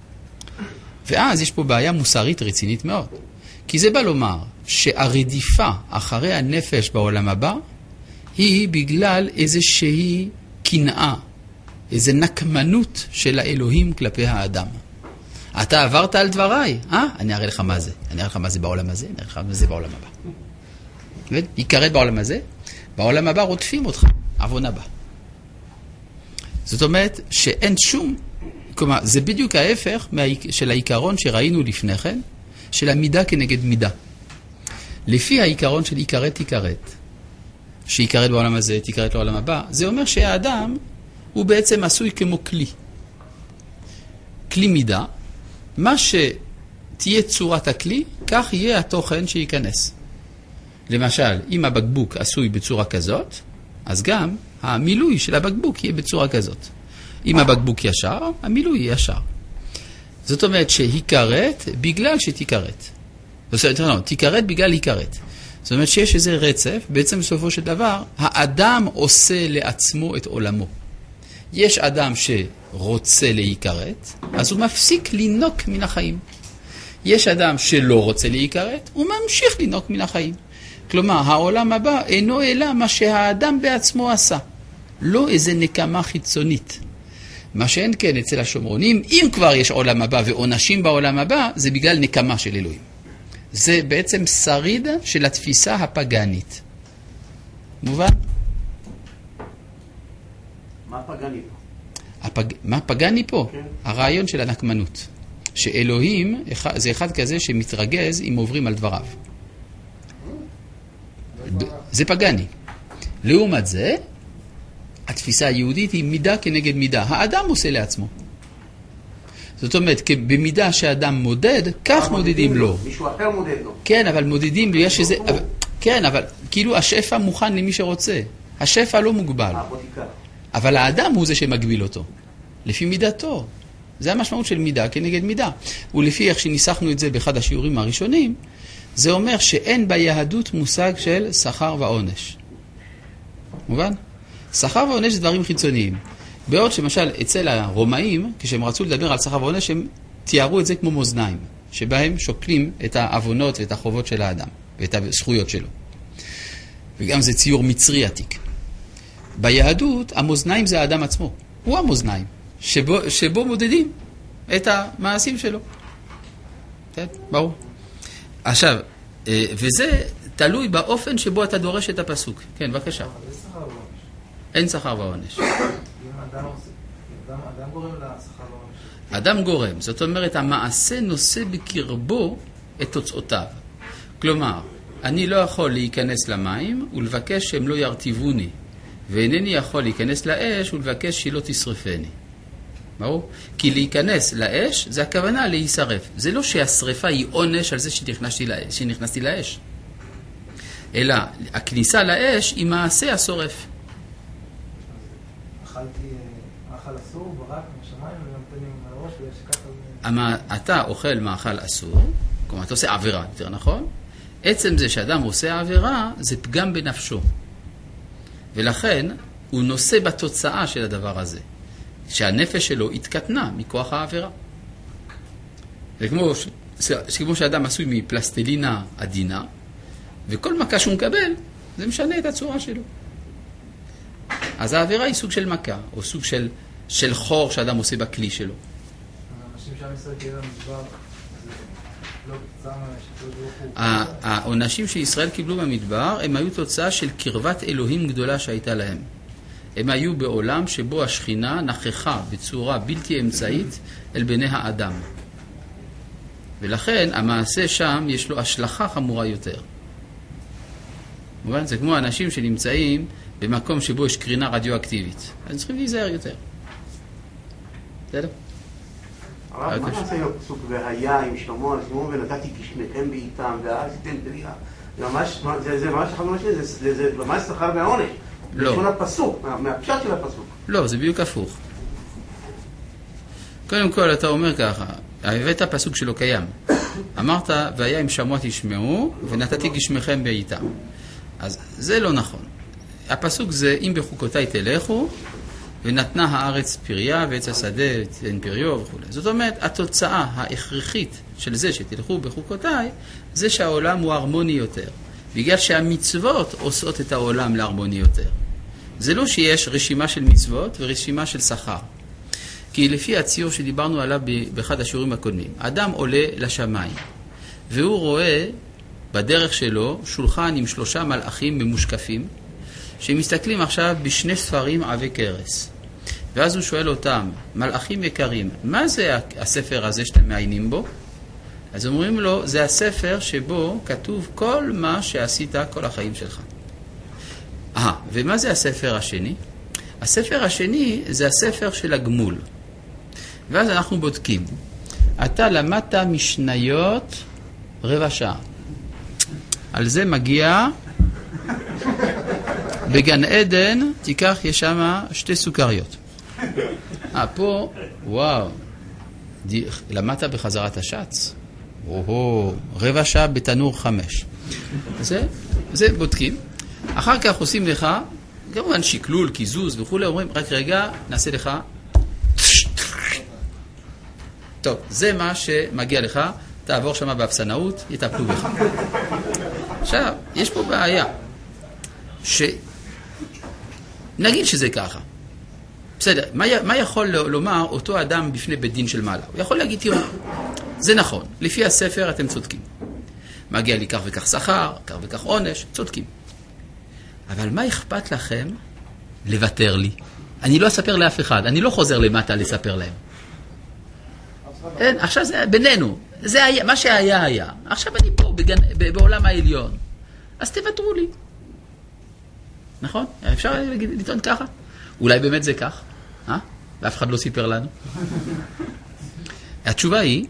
ואז יש פה בעיה מוסרית רצינית מאוד. כי זה בא לומר שהרדיפה אחרי הנפש בעולם הבא, היא בגלל איזושהי קנאה, איזו נקמנות של האלוהים כלפי האדם. אתה עברת על דבריי, אה? אני אראה לך מה זה. אני אראה לך מה זה בעולם הזה, אני אראה לך מה זה בעולם הבא. יקרת בעולם הזה, בעולם הבא רודפים אותך, עוון הבא. זאת אומרת שאין שום, כלומר, זה בדיוק ההפך של העיקרון שראינו לפני כן, של המידה כנגד מידה. לפי העיקרון של עיקרת תיקרת, שעיקרת בעולם הזה, תיקרת לעולם הבא, זה אומר שהאדם הוא בעצם עשוי כמו כלי. כלי מידה, מה שתהיה צורת הכלי, כך יהיה התוכן שייכנס. למשל, אם הבקבוק עשוי בצורה כזאת, אז גם המילוי של הבקבוק יהיה בצורה כזאת. אם הבקבוק ישר, המילוי יהיה ישר. זאת אומרת שהיקרת בגלל שתיקרת. זאת אומרת, לא, תיקרת בגלל היקרת. זאת אומרת שיש איזה רצף, בעצם בסופו של דבר, האדם עושה לעצמו את עולמו. יש אדם שרוצה להיקרת, אז הוא מפסיק לינוק מן החיים. יש אדם שלא רוצה להיקרת, הוא ממשיך לינוק מן החיים. כלומר, העולם הבא אינו אלא מה שהאדם בעצמו עשה. לא איזה נקמה חיצונית. מה שאין כן אצל השומרונים, אם כבר יש עולם הבא ועונשים בעולם הבא, זה בגלל נקמה של אלוהים. זה בעצם שריד של התפיסה הפגנית. מובן? מה פגני פה? הפג... מה פגני פה? כן. הרעיון של הנקמנות. שאלוהים זה אחד כזה שמתרגז אם עוברים על דבריו. זה פגני. לעומת זה, התפיסה היהודית היא מידה כנגד מידה. האדם עושה לעצמו. זאת אומרת, במידה שהאדם מודד, כך מודדים לו. מישהו אחר מודד לו. כן, אבל מודדים, יש איזה... כן, אבל כאילו השפע מוכן למי שרוצה. השפע לא מוגבל. אבל האדם הוא זה שמגביל אותו. לפי מידתו. זה המשמעות של מידה כנגד מידה. ולפי איך שניסחנו את זה באחד השיעורים הראשונים, זה אומר שאין ביהדות מושג של שכר ועונש. מובן? שכר ועונש זה דברים חיצוניים. בעוד שמשל אצל הרומאים, כשהם רצו לדבר על שכר ועונש, הם תיארו את זה כמו מאזניים, שבהם שוקלים את העוונות ואת החובות של האדם, ואת הזכויות שלו. וגם זה ציור מצרי עתיק. ביהדות, המאזניים זה האדם עצמו. הוא המאזניים, שבו, שבו מודדים את המעשים שלו. כן, ברור. עכשיו, וזה תלוי באופן שבו אתה דורש את הפסוק. כן, בבקשה. אין שכר ועונש. אדם גורם לשכר ועונש. אדם גורם, זאת אומרת, המעשה נושא בקרבו את תוצאותיו. כלומר, אני לא יכול להיכנס למים ולבקש שהם לא ירטיבוני, ואינני יכול להיכנס לאש ולבקש שהיא לא תשרפני. ברור? כי להיכנס לאש זה הכוונה להישרף. זה לא שהשריפה היא עונש על זה שנכנסתי לאש, שנכנסתי לאש. אלא הכניסה לאש היא מעשה השורף. אכלתי, מאכל אסור, ברק, משמיים, ונותן לי מהראש, ושככה... אבל אתה אוכל מאכל אסור, כלומר, אתה עושה עבירה, יותר נכון? עצם זה שאדם עושה עבירה, זה פגם בנפשו. ולכן, הוא נושא בתוצאה של הדבר הזה. שהנפש שלו התקטנה מכוח העבירה. וכמו כמו שאדם עשוי מפלסטלינה עדינה, וכל מכה שהוא מקבל, זה משנה את הצורה שלו. אז העבירה היא סוג של מכה, או סוג של, של חור שאדם עושה בכלי שלו. האנשים שם ישראל קיבלו במדבר, זה לא תוצאה מהשתות. העונשים שישראל קיבלו במדבר, הם היו תוצאה של קרבת אלוהים גדולה שהייתה להם. הם היו בעולם שבו השכינה נכחה בצורה בלתי אמצעית אל בני האדם. ולכן המעשה שם יש לו השלכה חמורה יותר. זה כמו אנשים שנמצאים במקום שבו יש קרינה רדיואקטיבית. אז צריכים להיזהר יותר. בסדר? הרב, מה נעשה עם הפסוק והיה עם שלמה על שלמה ונתתי כשניכם בעיתם ואז תיתן פריה? זה ממש אחד ממש זה, זה ממש שכר והעונש. לא. זה הפסוק, מהפשט של הפסוק. לא, זה בדיוק הפוך. קודם כל אתה אומר ככה, הבאת הפסוק שלו קיים. אמרת, והיה עם שמוע תשמעו ונתתי גשמכם בעיתם. אז זה לא נכון. הפסוק זה, אם בחוקותיי תלכו, ונתנה הארץ פריה ועץ השדה תן פריו וכו'. זאת אומרת, התוצאה ההכרחית של זה שתלכו בחוקותיי, זה שהעולם הוא הרמוני יותר. בגלל שהמצוות עושות את העולם להרמוני יותר. זה לא שיש רשימה של מצוות ורשימה של שכר. כי לפי הציור שדיברנו עליו באחד השיעורים הקודמים, אדם עולה לשמיים, והוא רואה בדרך שלו שולחן עם שלושה מלאכים ממושקפים, שמסתכלים עכשיו בשני ספרים עבי קרס. ואז הוא שואל אותם, מלאכים יקרים, מה זה הספר הזה שאתם מעיינים בו? אז אומרים לו, זה הספר שבו כתוב כל מה שעשית כל החיים שלך. אה, ומה זה הספר השני? הספר השני זה הספר של הגמול. ואז אנחנו בודקים. אתה למדת משניות רבע שעה. על זה מגיע בגן עדן, תיקח, יש שם שתי סוכריות. אה, פה, וואו, למדת בחזרת השץ? או, רבע שעה בתנור חמש. זה, זה בודקים. אחר כך עושים לך, כמובן שקלול, קיזוז וכו', אומרים, רק רגע, נעשה לך. טוב, זה מה שמגיע לך, תעבור שם באפסנאות, יטפלו בך. עכשיו, יש פה בעיה, ש... נגיד שזה ככה. בסדר, מה, מה יכול לומר אותו אדם בפני בית דין של מעלה? הוא יכול להגיד, תראו, זה נכון, לפי הספר אתם צודקים. מגיע לי כך וכך שכר, כך וכך עונש, צודקים. אבל מה אכפת לכם לוותר לי? אני לא אספר לאף אחד, אני לא חוזר למטה לספר להם. אין, עכשיו זה בינינו, זה היה, מה שהיה היה. עכשיו אני פה בגן, בעולם העליון. אז תוותרו לי. נכון? אפשר לטעון ככה? אולי באמת זה כך? אה? ואף אחד לא סיפר לנו. התשובה היא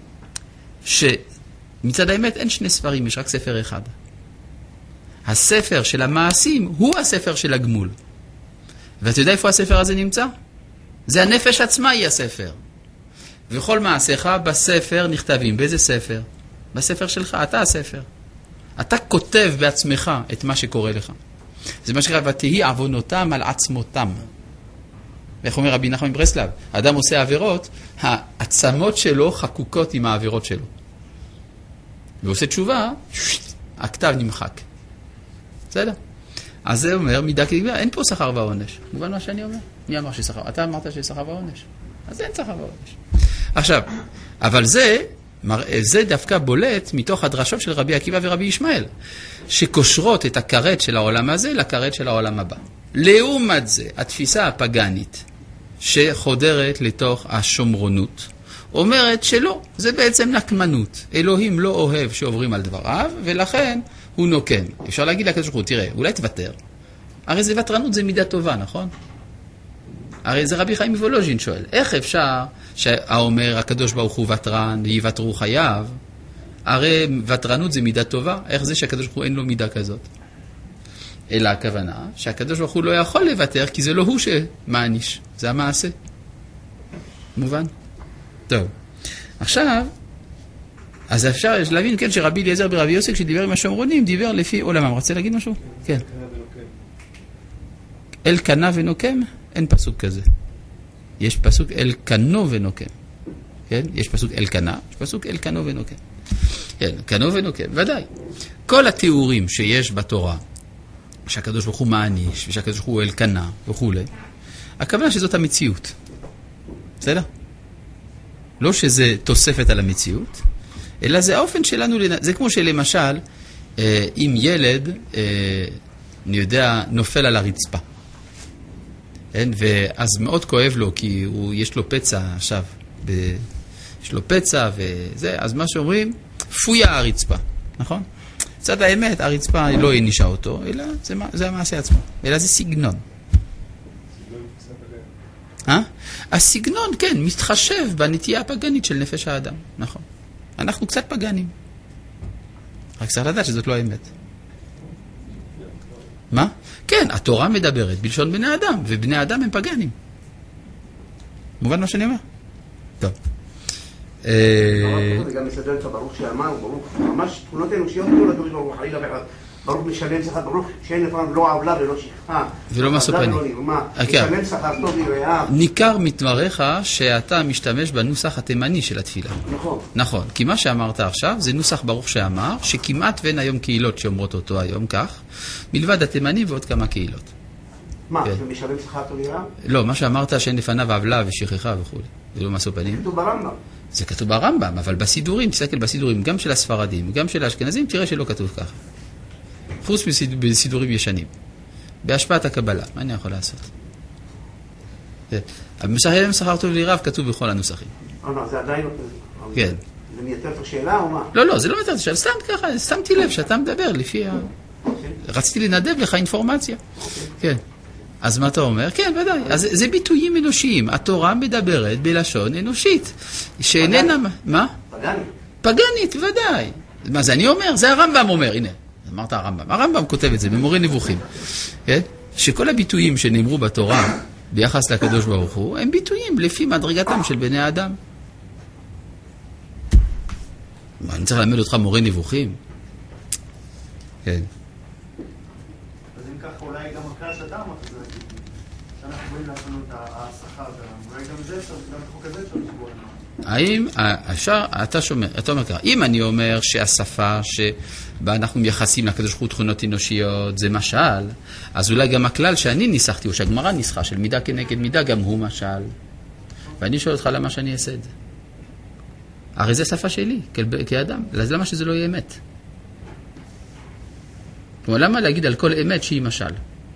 שמצד האמת אין שני ספרים, יש רק ספר אחד. הספר של המעשים הוא הספר של הגמול. ואתה יודע איפה הספר הזה נמצא? זה הנפש עצמה היא הספר. וכל מעשיך בספר נכתבים. באיזה ספר? בספר שלך, אתה הספר. אתה כותב בעצמך את מה שקורה לך. זה מה שקרה, ותהי עוונותם על עצמותם. איך אומר רבי נחמן מברסלב? האדם עושה עבירות, העצמות שלו חקוקות עם העבירות שלו. ועושה תשובה, הכתב נמחק. בסדר? אז זה אומר, מידה כגבייה, אין פה שכר ועונש. מובן מה שאני אומר? מי אמר ששכר? אתה אמרת ששכר ועונש. אז אין שכר ועונש. עכשיו, אבל זה, זה דווקא בולט מתוך הדרשות של רבי עקיבא ורבי ישמעאל, שקושרות את הכרת של העולם הזה לכרת של העולם הבא. לעומת זה, התפיסה הפגנית שחודרת לתוך השומרונות, אומרת שלא, זה בעצם נקמנות. אלוהים לא אוהב שעוברים על דבריו, ולכן הוא נוקם. אפשר להגיד לקדוש ברוך הוא, תראה, אולי תוותר. הרי זה ותרנות, זה מידה טובה, נכון? הרי זה רבי חיים מוולוז'ין שואל, איך אפשר שהאומר הקדוש ברוך הוא ותרן, יוותרו חייו? הרי ותרנות זה מידה טובה, איך זה שהקדוש ברוך הוא אין לו מידה כזאת? אלא הכוונה שהקדוש ברוך הוא לא יכול לוותר, כי זה לא הוא שמעניש, זה המעשה. מובן? טוב. עכשיו, אז אפשר להבין, כן, שרבי אליעזר ברבי יוסי, כשדיבר עם השומרונים, דיבר לפי עולמם. רוצה להגיד משהו? כן. אל קנה ונוקם? אין פסוק כזה. יש פסוק אל קנו ונוקם. כן? יש פסוק אל קנה, יש פסוק אל קנו ונוקם. כן, קנו ונוקם, ודאי. כל התיאורים שיש בתורה, שהקדוש ברוך הוא מעניש, ושהקדוש ברוך הוא אל קנה וכו', הכוונה שזאת המציאות. בסדר? לא שזה תוספת על המציאות, אלא זה האופן שלנו, זה כמו שלמשל, אם ילד, אני יודע, נופל על הרצפה. ואז מאוד כואב לו, כי הוא, יש לו פצע עכשיו, ב, יש לו פצע וזה, אז מה שאומרים, פויה הרצפה, נכון? צד האמת, הרצפה לא הנישה אותו, אלא זה, זה המעשה עצמו, אלא זה סגנון. אה? הסגנון, כן, מתחשב בנטייה הפגנית של נפש האדם, נכון. אנחנו קצת פגנים. רק צריך לדעת שזאת לא האמת. מה? כן, התורה מדברת בלשון בני אדם, ובני אדם הם פגנים. מובן מה שאני אומר? טוב. זה גם מסדר את הברוך שאמר, ברוך, ממש תכונות אנושיות, לא לדבר ברוך חלילה ואחד. ברוך משלם שכר, ברוך שאין לפעמים לא עוולה ולא שכחה. ולא משוא פנים. משלם שכר טוב יראה. ניכר מדבריך שאתה משתמש בנוסח התימני של התפילה. נכון. נכון, כי מה שאמרת עכשיו זה נוסח ברוך שאמר, שכמעט ואין היום קהילות שאומרות אותו היום כך, מלבד התימני ועוד כמה קהילות. מה, זה משלם שכר טוב יראה? לא, מה שאמרת שאין לפניו עוולה ושכחה וכו'. זה לא משוא פנים. כתוב ברמב"ם. זה כתוב ברמב"ם, אבל בסידורים, תסתכל בסידורים, גם של הספרדים, גם של האשכנזים, תראה שלא כתוב ככה. חוץ בסידורים ישנים. בהשפעת הקבלה. מה אני יכול לעשות? המשחרם שכר טוב לירב כתוב בכל הנוסחים. לא, זה עדיין לא... כן. זה מייתר את השאלה או מה? לא, לא, זה לא מייתר את השאלה. סתם ככה, שמתי לב שאתה מדבר לפי ה... רציתי לנדב לך אינפורמציה. כן. אז מה אתה אומר? כן, ודאי. אז זה ביטויים אנושיים. התורה מדברת בלשון אנושית. שאיננה... מה? פגנית. פגנית, ודאי. מה זה אני אומר? זה הרמב"ם אומר. הנה. אמרת הרמב"ם. הרמב"ם כותב את זה במורה נבוכים. כן? שכל הביטויים שנאמרו בתורה ביחס לקדוש ברוך הוא, הם ביטויים לפי מדרגתם של בני האדם. מה, אני צריך ללמד אותך מורה נבוכים? כן. אז אם ככה אולי גם הכלל שאתה אמרת, זה שאנחנו באים לעשות את השכר, אולי גם זה אפשר, גם החוק הזה אפשר לשבור למה. האם, אפשר, אתה שומע, אתה אומר ככה, אם אני אומר שהשפה שבה אנחנו מייחסים לקדוש ברוך הוא תכונות אנושיות זה משל, אז אולי גם הכלל שאני ניסחתי, או שהגמרא ניסחה של מידה כנגד מידה, גם הוא משל. ואני שואל אותך למה שאני אעשה את זה. הרי זה שפה שלי, כאדם. אז למה שזה לא יהיה אמת? כלומר, למה להגיד על כל אמת שהיא משל?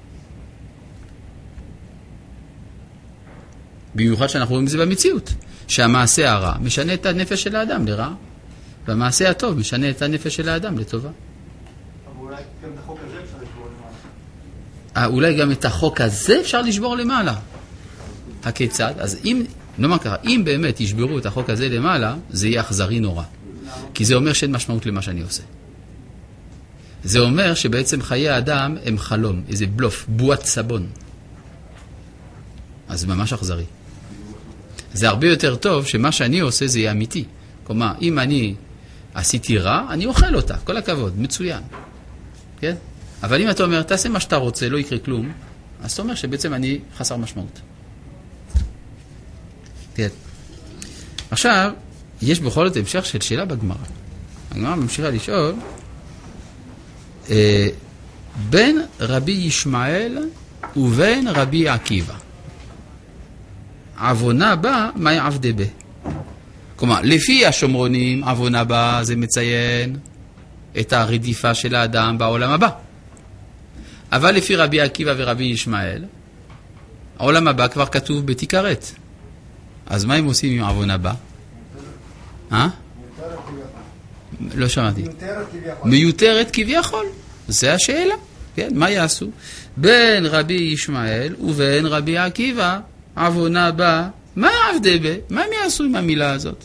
במיוחד שאנחנו רואים את זה במציאות. שהמעשה הרע משנה את הנפש של האדם לרע, והמעשה הטוב משנה את הנפש של האדם לטובה. אבל אולי גם את החוק הזה אפשר לשבור למעלה. אולי גם את החוק הזה אפשר לשבור למעלה. הכיצד? אז אם, נאמר ככה, אם באמת ישברו את החוק הזה למעלה, זה יהיה אכזרי נורא. כי זה אומר שאין משמעות למה שאני עושה. זה אומר שבעצם חיי האדם הם חלום, איזה בלוף, בועת סבון. אז זה ממש אכזרי. זה הרבה יותר טוב שמה שאני עושה זה יהיה אמיתי. כלומר, אם אני עשיתי רע, אני אוכל אותה. כל הכבוד, מצוין. כן? אבל אם אתה אומר, תעשה מה שאתה רוצה, לא יקרה כלום, אז אתה אומר שבעצם אני חסר משמעות. כן. עכשיו, יש בכל זאת המשך של שאלה בגמרא. הגמרא ממשיכה לשאול, אה, בין רבי ישמעאל ובין רבי עקיבא. עוונה בה, מה יעבדה בה? כלומר, לפי השומרונים, עוונה בה זה מציין את הרדיפה של האדם בעולם הבא. אבל לפי רבי עקיבא ורבי ישמעאל, העולם הבא כבר כתוב בתיקרת. אז מה הם עושים עם עוונה בה? אה? לא שמעתי. מיותרת כביכול. מיותרת כביכול. זה השאלה. כן, מה יעשו? בין רבי ישמעאל ובין רבי עקיבא, עוונה בה, מה עבדה בה? מה הם יעשו עם המילה הזאת?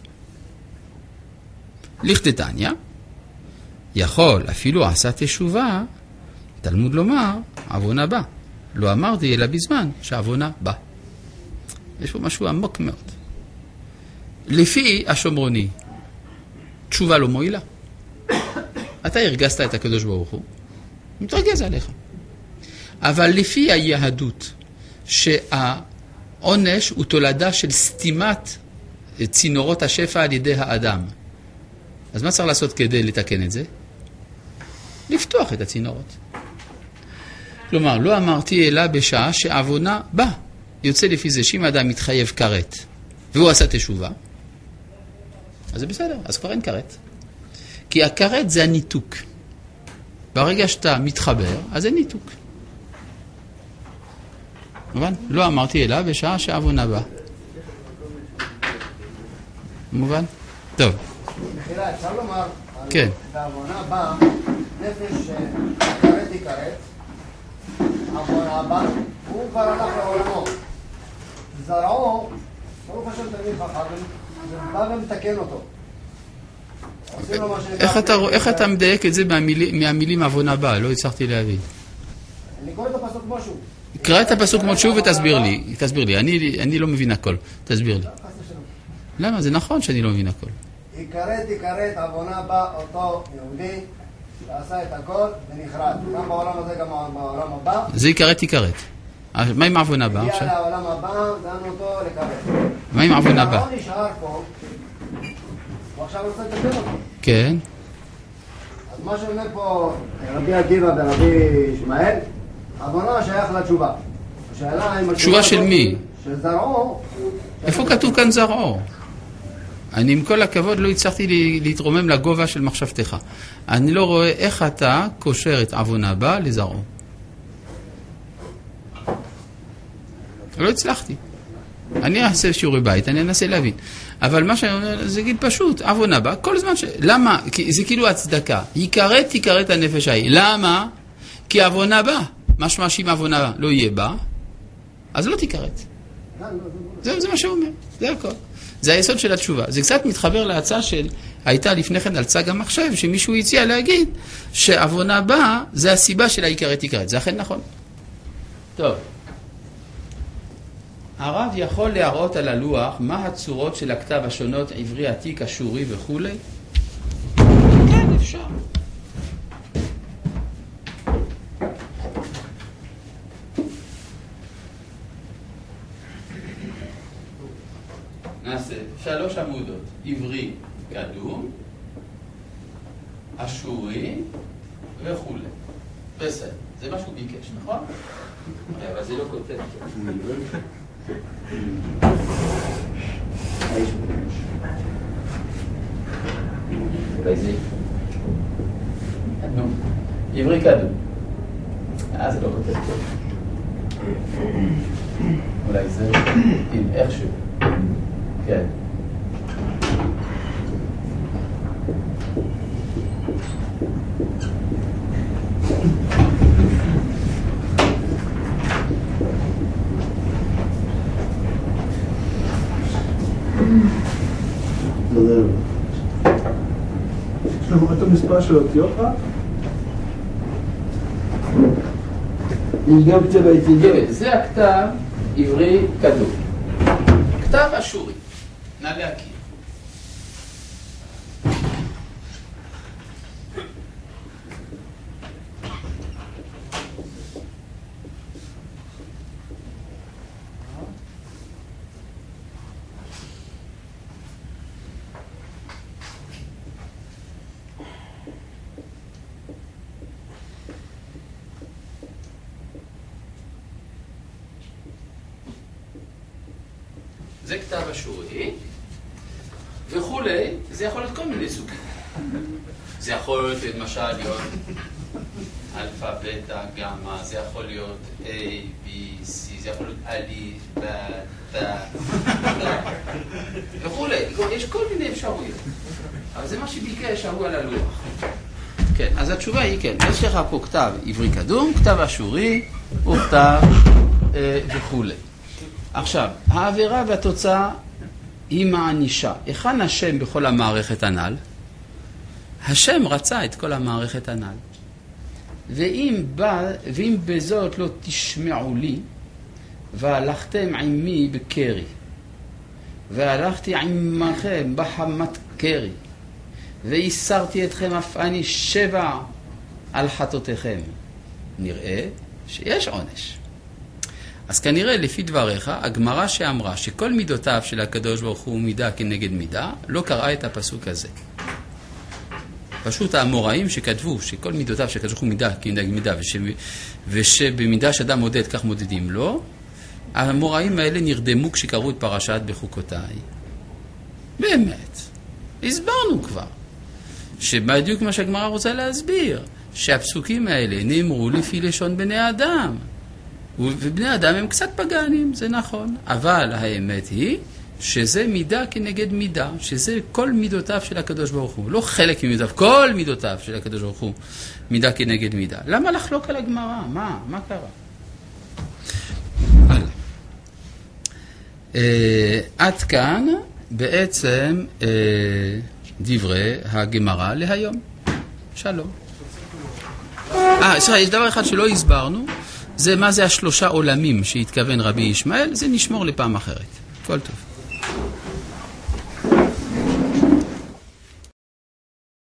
לכתתניא, יכול אפילו עשה תשובה, תלמוד לומר, עוונה בה. לא אמרתי אלא בזמן שעוונה בה. יש פה משהו עמוק מאוד. לפי השומרוני, תשובה לא מועילה. אתה הרגזת את הקדוש ברוך הוא, מתרגז עליך. אבל לפי היהדות, שהעונש הוא תולדה של סתימת צינורות השפע על ידי האדם. אז מה צריך לעשות כדי לתקן את זה? לפתוח את הצינורות. כלומר, לא אמרתי אלא בשעה שעוונה בא. יוצא לפי זה שאם האדם מתחייב כרת, והוא עשה תשובה, אז זה בסדר, אז כבר אין כרת. כי הכרת זה הניתוק. ברגע שאתה מתחבר, אז זה ניתוק. מובן? לא אמרתי אלא בשעה שעוונה בא. מובן? טוב. מחילה, אפשר לומר, כן. בעוונה בא, נפש כרת היא כרת, עוונה בא, הוא כבר הלך לעולמו. זרעו, ברוך השם תמיד חכם, ובא ומתקן אותו. איך אתה, איך אתה מדייק את זה מהמילים, מהמילים עוונה בא? לא הצלחתי להבין. אני קורא את הפסוק כמו שהוא. קרא את הפסוק כמו שהוא ותסביר לי. תסביר לי. אני, אני לא מבין הכל. תסביר לי. למה? זה נכון שאני לא מבין הכל. יכרת יכרת עוונה בא אותו יהודי שעשה את הכל ונכרת. גם בעולם הזה, גם בעולם הבא. זה יכרת יכרת. מה עם עוונה בא? הגיע לעולם הבא, דנו אותו לכרת. מה עם עוונה בא? הוא נשאר פה, הוא עכשיו רוצה לתקן אותו. כן. אז מה שאומר פה רבי עקיבא ורבי ישמעאל, עוונה שייך לתשובה. השאלה אם תשובה של מי? של זרעו. איפה כתוב כאן זרעו? אני עם כל הכבוד לא הצלחתי להתרומם לגובה של מחשבתך. אני לא רואה איך אתה קושר את עוונה בא לזרעו. לא הצלחתי. אני אעשה שיעורי בית, אני אנסה להבין. אבל מה שאני אומר, זה גיד פשוט, עוונה בא, כל זמן ש... למה? כי זה כאילו הצדקה. יכרת, יכרת הנפש ההיא. למה? כי עוונה בא. משמע שאם עוונה לא יהיה בה, אז לא תיכרת. זה, זה מה שהוא אומר. זה הכל. זה היסוד של התשובה. זה קצת מתחבר להצעה של... הייתה לפני כן על צג המחשב, שמישהו הציע להגיד שעוונה בא, זה הסיבה של היכרת יכרת. זה אכן נכון. טוב. הרב יכול להראות על הלוח מה הצורות של הכתב השונות, עברי, עתיק, אשורי וכו'? כן, אפשר. נעשה שלוש עמודות, עברי קדום, אשורי וכו'. בסדר, זה מה שהוא ביקש, נכון? אבל זה לא כותב. אולי זה נו, עברי קדום. אה, זה לא כותב. אולי זה עם איכשהו. כן. יש לנו את המספר של אותיות רק? יש גם כתב היצידות. זה הכתב עברי קדום. כתב אשורי. נא להכיר. זה כתב אשורי, וכולי, זה יכול להיות כל מיני סוגים. זה יכול להיות למשל להיות אלפא, בטא, גמא, זה יכול להיות A, B, C, זה יכול להיות אליף, בטא, וכולי. יש כל מיני אפשרויות. אבל זה מה שביקש ההוא על הלוח. כן, אז התשובה היא כן. יש לך פה כתב עברי קדום, כתב אשורי, וכתב אה, וכולי. עכשיו, העבירה והתוצאה היא מענישה. היכן השם בכל המערכת הנ"ל? השם רצה את כל המערכת הנ"ל. ואם, בא, ואם בזאת לא תשמעו לי, והלכתם עמי בקרי, והלכתי עמכם בחמת קרי, והסרתי אתכם אף אני שבע על חטאותיכם, נראה שיש עונש. אז כנראה לפי דבריך, הגמרא שאמרה שכל מידותיו של הקדוש ברוך הוא מידה כנגד מידה, לא קראה את הפסוק הזה. פשוט האמוראים שכתבו שכל מידותיו של הקדוש ברוך הוא מידה כנגד מידה, וש... ושבמידה שאדם מודד כך מודדים לו, האמוראים האלה נרדמו כשקראו את פרשת בחוקותיי. באמת. הסברנו כבר. שבדיוק מה שהגמרא רוצה להסביר, שהפסוקים האלה נאמרו לפי לשון בני האדם. ובני האדם הם קצת פגנים, זה נכון. אבל האמת היא שזה מידה כנגד מידה, שזה כל מידותיו של הקדוש ברוך הוא. לא חלק ממידותיו, כל מידותיו של הקדוש ברוך הוא, מידה כנגד מידה. למה לחלוק על הגמרא? מה? מה קרה? הלאה. אה, עד כאן בעצם אה, דברי הגמרא להיום. שלום. אה, סליחה, יש דבר אחד שלא הסברנו, זה מה זה השלושה עולמים שהתכוון רבי ישמעאל, זה נשמור לפעם אחרת. כל טוב.